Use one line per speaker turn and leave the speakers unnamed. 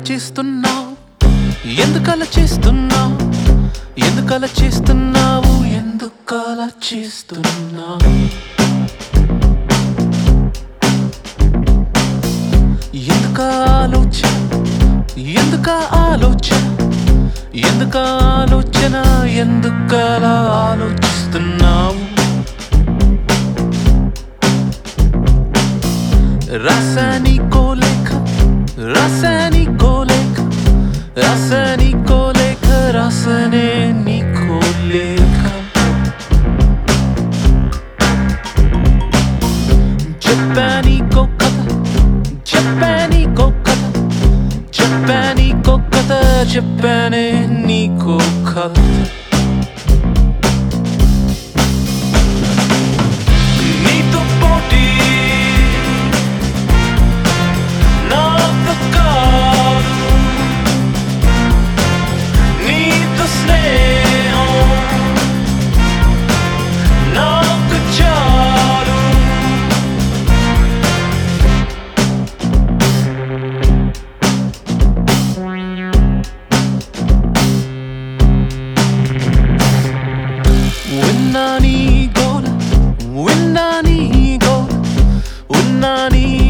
చేస్తున్నావు ఎందుకలా చేస్తున్నావు ఎందుకలా చేస్తున్నావు ఎందుకలా చేస్తున్నావు ఎందుక ఆలోచన ఎందుక ఆలోచన ఎందుక ఆలోచన ఎందుకలా ఆలోచిస్తున్నావు రాసానికో లేఖ రాసానికో లేఖ రాసానికో లేఖ రాసనే నీకో లేఖ చెప్పానికో కథ చెప్పానికో కథ చెప్పానికో కథ చెప్పానే నీకో కథ నీతో పోటీ Unani